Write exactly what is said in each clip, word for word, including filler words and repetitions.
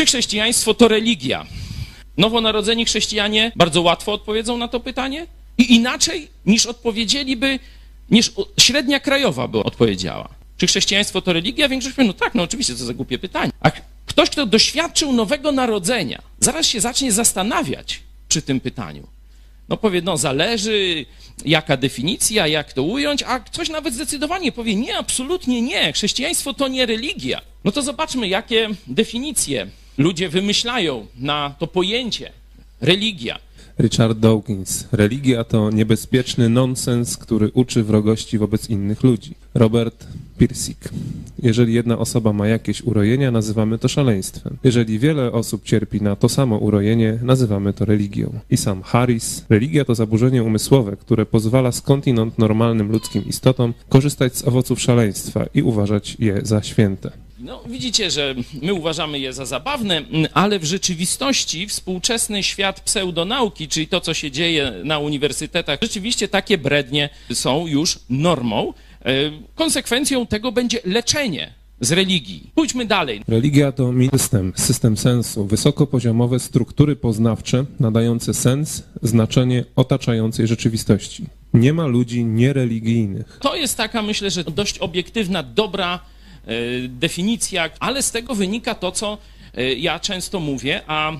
Czy chrześcijaństwo to religia? Nowonarodzeni chrześcijanie bardzo łatwo odpowiedzą na to pytanie i inaczej niż odpowiedzieliby, niż średnia krajowa by odpowiedziała. Czy chrześcijaństwo to religia? Większość powie, no tak, no oczywiście, to za głupie pytanie. A ktoś, kto doświadczył nowego narodzenia, zaraz się zacznie zastanawiać przy tym pytaniu. No powie, no zależy, jaka definicja, jak to ująć, a ktoś nawet zdecydowanie powie, nie, absolutnie nie, chrześcijaństwo to nie religia. No to zobaczmy, jakie definicje ludzie wymyślają na to pojęcie religia. Richard Dawkins. Religia to niebezpieczny nonsens, który uczy wrogości wobec innych ludzi. Robert Pirsig. Jeżeli jedna osoba ma jakieś urojenia, nazywamy to szaleństwem. Jeżeli wiele osób cierpi na to samo urojenie, nazywamy to religią. I sam Harris. Religia to zaburzenie umysłowe, które pozwala skądinąd normalnym ludzkim istotom korzystać z owoców szaleństwa i uważać je za święte. No, widzicie, że my uważamy je za zabawne, ale w rzeczywistości współczesny świat pseudonauki, czyli to, co się dzieje na uniwersytetach, rzeczywiście takie brednie są już normą. Konsekwencją tego będzie leczenie z religii. Pójdźmy dalej. Religia to system, system sensu, wysokopoziomowe struktury poznawcze nadające sens, znaczenie otaczającej rzeczywistości. Nie ma ludzi niereligijnych. To jest taka, myślę, że dość obiektywna, dobra definicja, ale z tego wynika to, co ja często mówię, a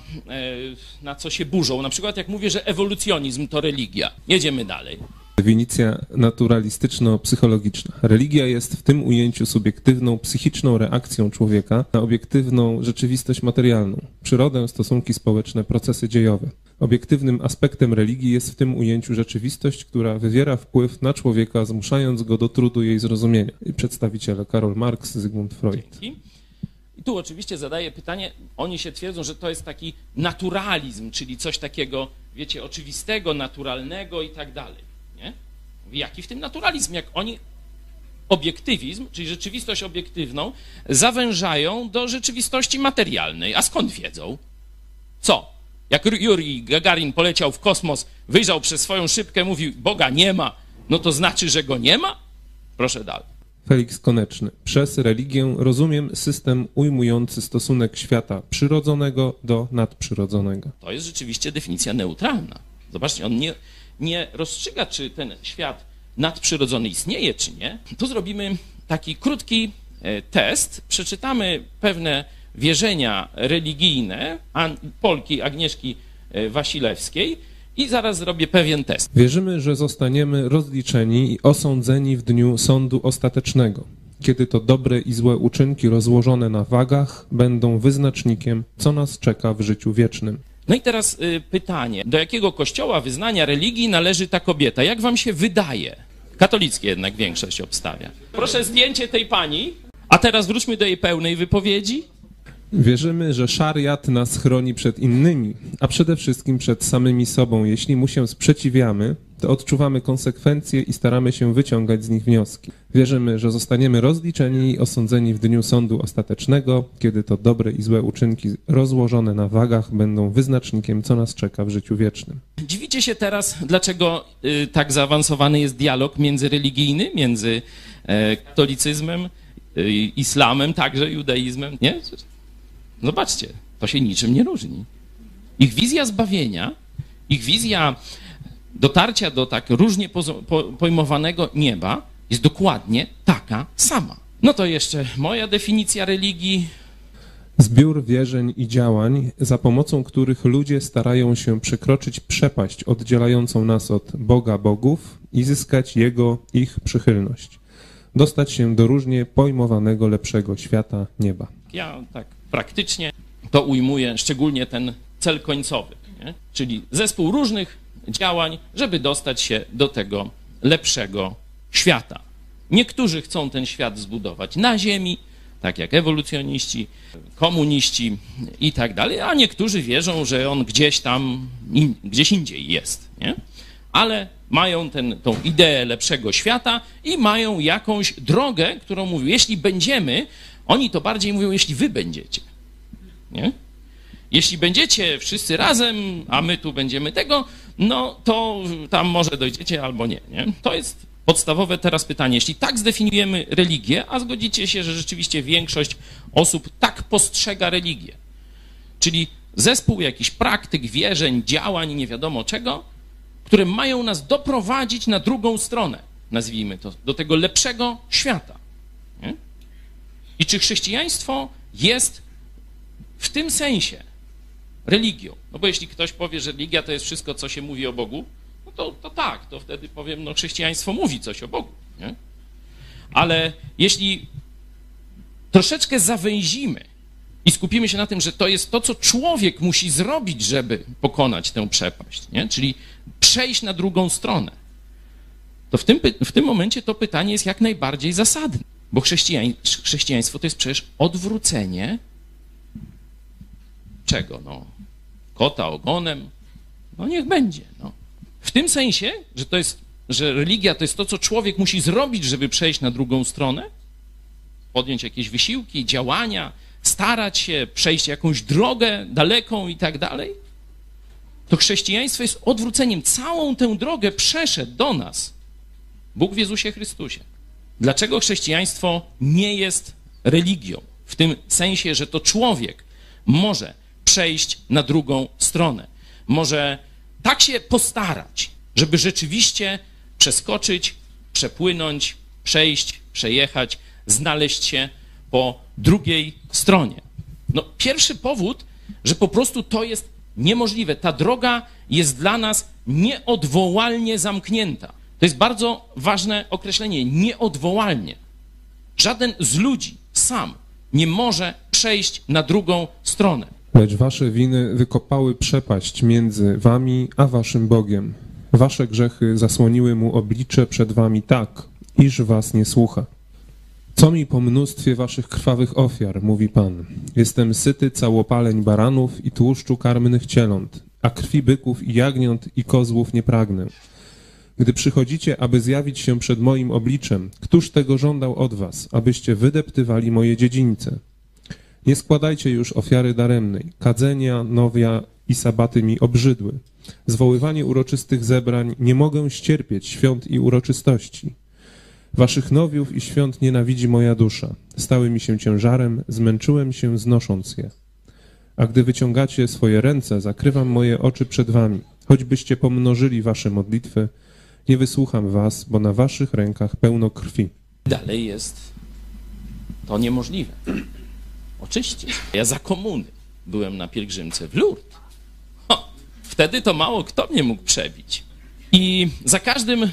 na co się burzą. Na przykład jak mówię, że ewolucjonizm to religia. Jedziemy dalej. Definicja naturalistyczno-psychologiczna. Religia jest w tym ujęciu subiektywną, psychiczną reakcją człowieka na obiektywną rzeczywistość materialną, przyrodę, stosunki społeczne, procesy dziejowe. Obiektywnym aspektem religii jest w tym ujęciu rzeczywistość, która wywiera wpływ na człowieka, zmuszając go do trudu jej zrozumienia. I przedstawiciele Karol Marx, Zygmunt Freud. Dzięki. I tu oczywiście zadaję pytanie, oni się twierdzą, że to jest taki naturalizm, czyli coś takiego, wiecie, oczywistego, naturalnego i tak dalej. Nie? Jaki w tym naturalizm? Jak oni obiektywizm, czyli rzeczywistość obiektywną, zawężają do rzeczywistości materialnej. A skąd wiedzą? Co? Jak Jurij Gagarin poleciał w kosmos, wyjrzał przez swoją szybkę, mówił, Boga nie ma, no to znaczy, że go nie ma? Proszę dalej. Felix Koneczny. Przez religię rozumiem system ujmujący stosunek świata przyrodzonego do nadprzyrodzonego. To jest rzeczywiście definicja neutralna. Zobaczcie, on nie, nie rozstrzyga, czy ten świat nadprzyrodzony istnieje, czy nie. Tu zrobimy taki krótki test. Przeczytamy pewne wierzenia religijne Polki Agnieszki Wasilewskiej i zaraz zrobię pewien test. Wierzymy, że zostaniemy rozliczeni i osądzeni w dniu sądu ostatecznego, kiedy to dobre i złe uczynki rozłożone na wagach będą wyznacznikiem, co nas czeka w życiu wiecznym. No i teraz y, pytanie, do jakiego kościoła, wyznania, religii należy ta kobieta? Jak wam się wydaje? Katolickie jednak większość obstawia. Proszę zdjęcie tej pani, a teraz wróćmy do jej pełnej wypowiedzi. Wierzymy, że szariat nas chroni przed innymi, a przede wszystkim przed samymi sobą. Jeśli mu się sprzeciwiamy, to odczuwamy konsekwencje i staramy się wyciągać z nich wnioski. Wierzymy, że zostaniemy rozliczeni i osądzeni w dniu sądu ostatecznego, kiedy to dobre i złe uczynki rozłożone na wagach będą wyznacznikiem, co nas czeka w życiu wiecznym. Dziwicie się teraz, dlaczego y, tak zaawansowany jest dialog międzyreligijny, między y, katolicyzmem, y, islamem, także judaizmem, nie? Zobaczcie, to się niczym nie różni. Ich wizja zbawienia, ich wizja dotarcia do tak różnie pojmowanego nieba jest dokładnie taka sama. No to jeszcze moja definicja religii. Zbiór wierzeń i działań, za pomocą których ludzie starają się przekroczyć przepaść oddzielającą nas od Boga bogów i zyskać Jego, ich przychylność. Dostać się do różnie pojmowanego lepszego świata nieba. Ja tak praktycznie to ujmuję, szczególnie ten cel końcowy, nie? Czyli zespół różnych działań, żeby dostać się do tego lepszego świata. Niektórzy chcą ten świat zbudować na ziemi, tak jak ewolucjoniści, komuniści i tak dalej, a niektórzy wierzą, że on gdzieś tam, in, gdzieś indziej jest, nie? Ale mają ten, tą ideę lepszego świata i mają jakąś drogę, którą mówią, jeśli będziemy, oni to bardziej mówią, jeśli wy będziecie, nie? Jeśli będziecie wszyscy razem, a my tu będziemy tego, no to tam może dojdziecie albo nie, nie? To jest podstawowe teraz pytanie. Jeśli tak zdefiniujemy religię, a zgodzicie się, że rzeczywiście większość osób tak postrzega religię, Czyli zespół jakichś praktyk, wierzeń, działań, nie wiadomo czego, które mają nas doprowadzić na drugą stronę, nazwijmy to, do tego lepszego świata. Nie? I czy chrześcijaństwo jest w tym sensie religią? No bo jeśli ktoś powie, że religia to jest wszystko, co się mówi o Bogu, no to, to tak, to wtedy powiem, no chrześcijaństwo mówi coś o Bogu. Nie? Ale jeśli troszeczkę zawęzimy i skupimy się na tym, że to jest to, co człowiek musi zrobić, żeby pokonać tę przepaść, nie? Czyli przejść na drugą stronę, to w tym, w tym momencie to pytanie jest jak najbardziej zasadne, bo chrześcijań, chrześcijaństwo to jest przecież odwrócenie czego? No, kota ogonem, no niech będzie. No. W tym sensie, że to jest, że religia to jest to, co człowiek musi zrobić, żeby przejść na drugą stronę, podjąć jakieś wysiłki, działania, starać się, przejść jakąś drogę daleką i tak dalej, to chrześcijaństwo jest odwróceniem. Całą tę drogę przeszedł do nas Bóg w Jezusie Chrystusie. Dlaczego chrześcijaństwo nie jest religią? W tym sensie, że to człowiek może przejść na drugą stronę. Może tak się postarać, żeby rzeczywiście przeskoczyć, przepłynąć, przejść, przejechać, znaleźć się po drugiej stronie. No, pierwszy powód, że po prostu to jest niemożliwe. Ta droga jest dla nas nieodwołalnie zamknięta. To jest bardzo ważne określenie, nieodwołalnie. Żaden z ludzi sam nie może przejść na drugą stronę. Lecz wasze winy wykopały przepaść między wami a waszym Bogiem. Wasze grzechy zasłoniły mu oblicze przed wami tak, iż was nie słucha. Co mi po mnóstwie waszych krwawych ofiar, mówi Pan. Jestem syty całopaleń baranów i tłuszczu karmnych cieląt, a krwi byków i jagniąt i kozłów nie pragnę. Gdy przychodzicie, aby zjawić się przed moim obliczem, któż tego żądał od was, abyście wydeptywali moje dziedzińce? Nie składajcie już ofiary daremnej, kadzenia, nowia i sabaty mi obrzydły. Zwoływanie uroczystych zebrań nie mogę ścierpieć świąt i uroczystości. Waszych nowiów i świąt nienawidzi moja dusza. Stały mi się ciężarem, zmęczyłem się znosząc je. A gdy wyciągacie swoje ręce, zakrywam moje oczy przed wami. Choćbyście pomnożyli wasze modlitwy, nie wysłucham was, bo na waszych rękach pełno krwi. Dalej jest to niemożliwe. Oczywiście. Ja za komuny byłem na pielgrzymce w Lourdes. Ho, wtedy to mało kto mnie mógł przebić. I za każdym,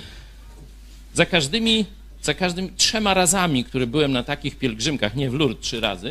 za każdymi, za każdymi trzema razami, które byłem na takich pielgrzymkach, nie w Lourdes trzy razy,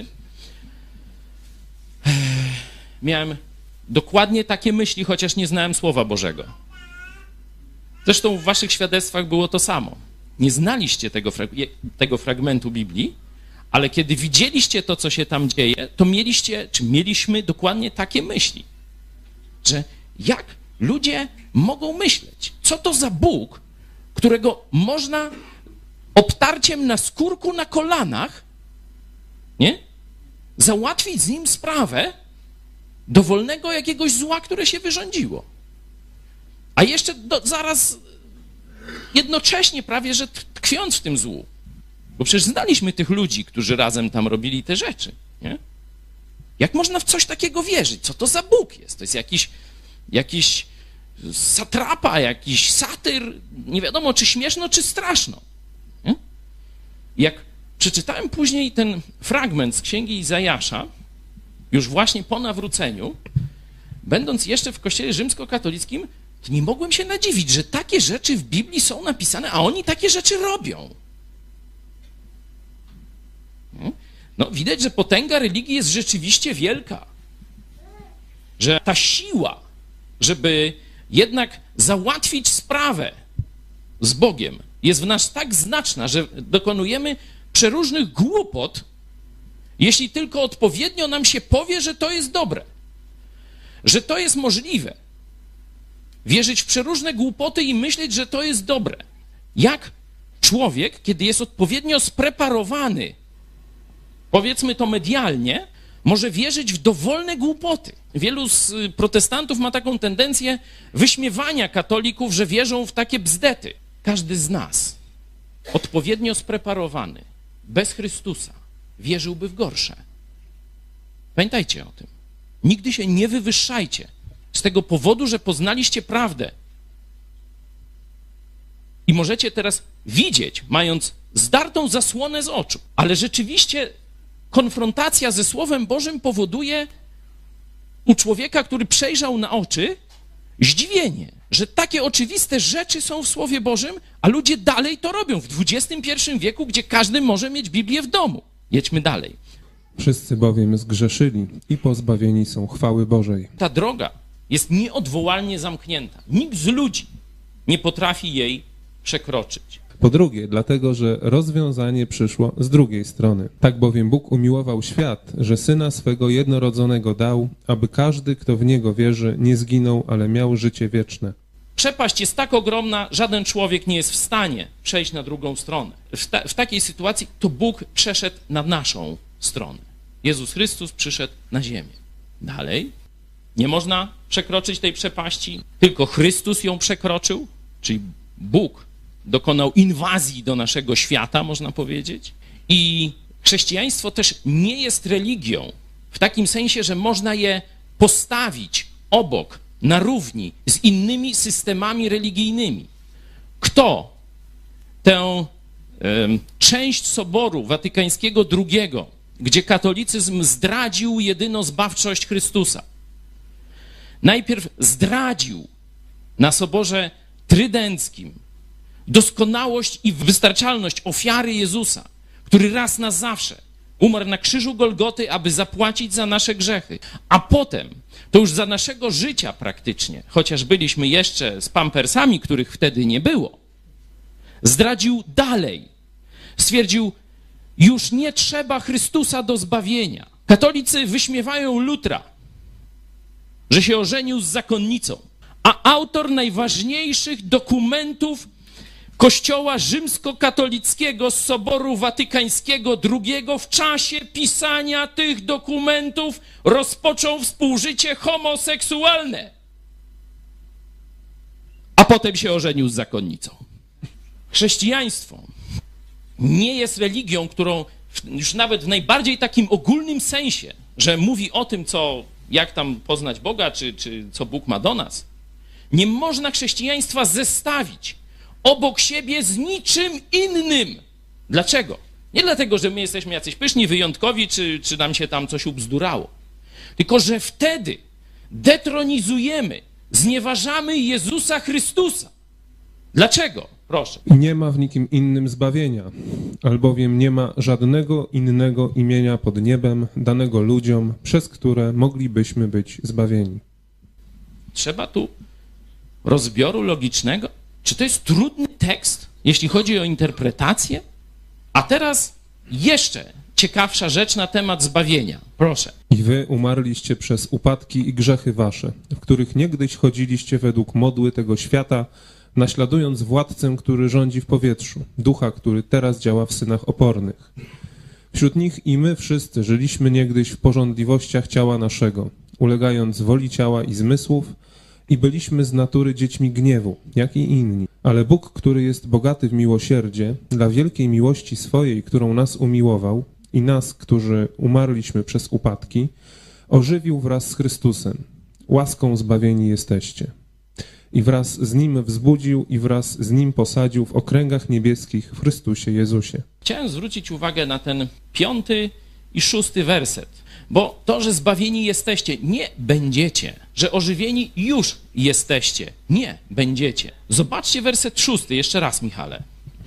miałem dokładnie takie myśli, chociaż nie znałem Słowa Bożego. Zresztą w waszych świadectwach było to samo. Nie znaliście tego, frag- tego fragmentu Biblii, ale kiedy widzieliście to, co się tam dzieje, to mieliście, czy mieliśmy dokładnie takie myśli, że jak ludzie mogą myśleć, co to za Bóg, którego można obtarciem na skórku na kolanach, nie? Załatwić z nim sprawę dowolnego jakiegoś zła, które się wyrządziło. A jeszcze do, zaraz jednocześnie prawie, że tkwiąc w tym złu. Bo przecież znaliśmy tych ludzi, którzy razem tam robili te rzeczy, nie? Jak można w coś takiego wierzyć? Co to za Bóg jest? To jest jakiś, jakiś satrapa, jakiś satyr, nie wiadomo czy śmieszno, czy straszno. Nie? Jak przeczytałem później ten fragment z Księgi Izajasza, już właśnie po nawróceniu, będąc jeszcze w kościele rzymskokatolickim, to nie mogłem się nadziwić, że takie rzeczy w Biblii są napisane, a oni takie rzeczy robią. No, widać, że potęga religii jest rzeczywiście wielka. Że ta siła, żeby jednak załatwić sprawę z Bogiem, jest w nas tak znaczna, że dokonujemy przeróżnych głupot, jeśli tylko odpowiednio nam się powie, że to jest dobre, że to jest możliwe. Wierzyć w przeróżne głupoty i myśleć, że to jest dobre. Jak człowiek, kiedy jest odpowiednio spreparowany, powiedzmy to medialnie, może wierzyć w dowolne głupoty. Wielu z protestantów ma taką tendencję wyśmiewania katolików, że wierzą w takie bzdety. Każdy z nas, odpowiednio spreparowany, bez Chrystusa, wierzyłby w gorsze. Pamiętajcie o tym. Nigdy się nie wywyższajcie. Z tego powodu, że poznaliście prawdę. I możecie teraz widzieć, mając zdartą zasłonę z oczu. Ale rzeczywiście konfrontacja ze Słowem Bożym powoduje u człowieka, który przejrzał na oczy, zdziwienie, że takie oczywiste rzeczy są w Słowie Bożym, a ludzie dalej to robią w dwudziestym pierwszym wieku, gdzie każdy może mieć Biblię w domu. Jedźmy dalej. Wszyscy bowiem zgrzeszyli i pozbawieni są chwały Bożej. Ta droga jest nieodwołalnie zamknięta. Nikt z ludzi nie potrafi jej przekroczyć. Po drugie, dlatego, że rozwiązanie przyszło z drugiej strony. Tak bowiem Bóg umiłował świat, że Syna swego jednorodzonego dał, aby każdy, kto w Niego wierzy, nie zginął, ale miał życie wieczne. Przepaść jest tak ogromna, żaden człowiek nie jest w stanie przejść na drugą stronę. W, ta, w takiej sytuacji to Bóg przeszedł na naszą stronę. Jezus Chrystus przyszedł na ziemię. Dalej, nie można przekroczyć tej przepaści, tylko Chrystus ją przekroczył, czyli Bóg dokonał inwazji do naszego świata, można powiedzieć. I chrześcijaństwo też nie jest religią w takim sensie, że można je postawić obok, na równi z innymi systemami religijnymi. Kto tę y, część Soboru Watykańskiego drugiego, gdzie katolicyzm zdradził jedyną zbawczość Chrystusa, najpierw zdradził na Soborze Trydenckim doskonałość i wystarczalność ofiary Jezusa, który raz na zawsze umarł na krzyżu Golgoty, aby zapłacić za nasze grzechy, a potem, to już za naszego życia praktycznie, chociaż byliśmy jeszcze z pampersami, których wtedy nie było, zdradził dalej. Stwierdził, już nie trzeba Chrystusa do zbawienia. Katolicy wyśmiewają Lutra, że się ożenił z zakonnicą, a autor najważniejszych dokumentów Kościoła rzymskokatolickiego z Soboru Watykańskiego drugiego w czasie pisania tych dokumentów rozpoczął współżycie homoseksualne, a potem się ożenił z zakonnicą. Chrześcijaństwo nie jest religią, którą już nawet w najbardziej takim ogólnym sensie, że mówi o tym, co, jak tam poznać Boga, czy, czy co Bóg ma do nas. Nie można chrześcijaństwa zestawić obok siebie z niczym innym. Dlaczego? Nie dlatego, że my jesteśmy jacyś pyszni, wyjątkowi, czy, czy nam się tam coś ubzdurało. Tylko, że wtedy detronizujemy, znieważamy Jezusa Chrystusa. Dlaczego? Proszę. Nie ma w nikim innym zbawienia, albowiem nie ma żadnego innego imienia pod niebem danego ludziom, przez które moglibyśmy być zbawieni. Trzeba tu rozbioru logicznego. Czy to jest trudny tekst, jeśli chodzi o interpretację? A teraz jeszcze ciekawsza rzecz na temat zbawienia. Proszę. I wy umarliście przez upadki i grzechy wasze, w których niegdyś chodziliście według modły tego świata, naśladując władcę, który rządzi w powietrzu, ducha, który teraz działa w synach opornych. Wśród nich i my wszyscy żyliśmy niegdyś w pożądliwościach ciała naszego, ulegając woli ciała i zmysłów, i byliśmy z natury dziećmi gniewu, jak i inni. Ale Bóg, który jest bogaty w miłosierdzie, dla wielkiej miłości swojej, którą nas umiłował i nas, którzy umarliśmy przez upadki, ożywił wraz z Chrystusem. Łaską zbawieni jesteście. I wraz z Nim wzbudził i wraz z Nim posadził w okręgach niebieskich w Chrystusie Jezusie. Chciałem zwrócić uwagę na ten piąty i szósty werset. Bo to, że zbawieni jesteście, nie będziecie, że ożywieni już jesteście, nie będziecie. Zobaczcie werset szósty, jeszcze raz, Michale.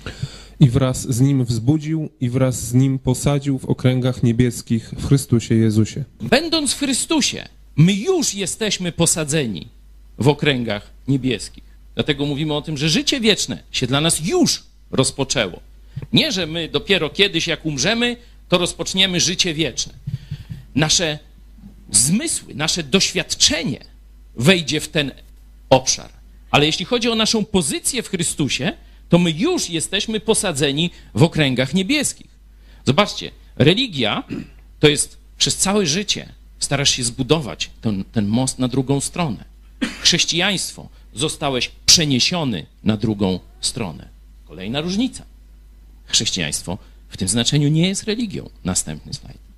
I wraz z Nim wzbudził i wraz z Nim posadził w okręgach niebieskich w Chrystusie Jezusie. Będąc w Chrystusie, my już jesteśmy posadzeni w okręgach niebieskich. Dlatego mówimy o tym, że życie wieczne się dla nas już rozpoczęło. Nie, że my dopiero kiedyś, jak umrzemy, to rozpoczniemy życie wieczne. Nasze zmysły, nasze doświadczenie wejdzie w ten obszar. Ale jeśli chodzi o naszą pozycję w Chrystusie, to my już jesteśmy posadzeni w okręgach niebieskich. Zobaczcie, religia to jest przez całe życie starasz się zbudować ten, ten most na drugą stronę. Chrześcijaństwo, zostałeś przeniesiony na drugą stronę. Kolejna różnica. Chrześcijaństwo w tym znaczeniu nie jest religią. Następny slajd.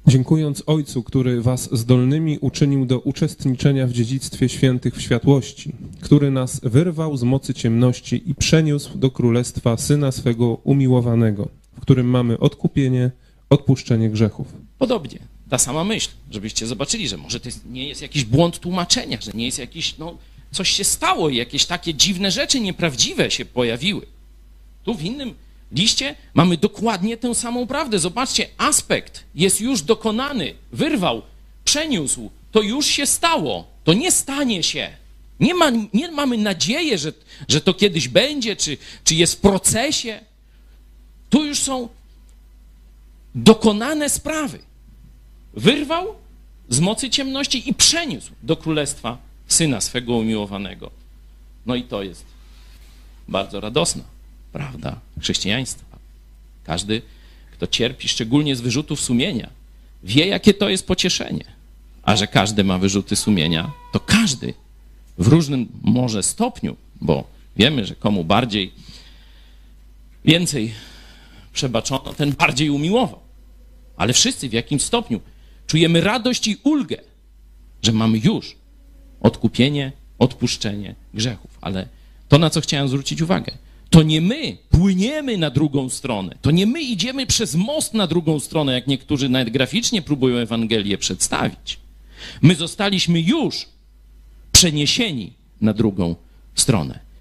Dziękując Ojcu, który was zdolnymi uczynił do uczestniczenia w dziedzictwie świętych w światłości, który nas wyrwał z mocy ciemności i przeniósł do królestwa Syna swego umiłowanego, w którym mamy odkupienie, odpuszczenie grzechów. Podobnie, ta sama myśl, żebyście zobaczyli, że może to jest, nie jest jakiś błąd tłumaczenia, że nie jest jakiś, no, coś się stało i jakieś takie dziwne rzeczy nieprawdziwe się pojawiły. Tu w innym liście mamy dokładnie tę samą prawdę. Zobaczcie, aspekt jest już dokonany, wyrwał, przeniósł, to już się stało, to nie stanie się. Nie, ma, nie mamy nadziei, że, że to kiedyś będzie, czy, czy jest w procesie. Tu już są dokonane sprawy. Wyrwał z mocy ciemności i przeniósł do królestwa Syna swego umiłowanego. No i to jest bardzo radosna prawda chrześcijaństwa. Każdy, kto cierpi, szczególnie z wyrzutów sumienia, wie, jakie to jest pocieszenie. A że każdy ma wyrzuty sumienia, to każdy w różnym może stopniu, bo wiemy, że komu bardziej, więcej przebaczono, ten bardziej umiłował. Ale wszyscy w jakimś stopniu czujemy radość i ulgę, że mamy już odkupienie, odpuszczenie grzechów. Ale to, na co chciałem zwrócić uwagę, to nie my płyniemy na drugą stronę, to nie my idziemy przez most na drugą stronę, jak niektórzy nawet graficznie próbują Ewangelię przedstawić. My zostaliśmy już przeniesieni na drugą stronę.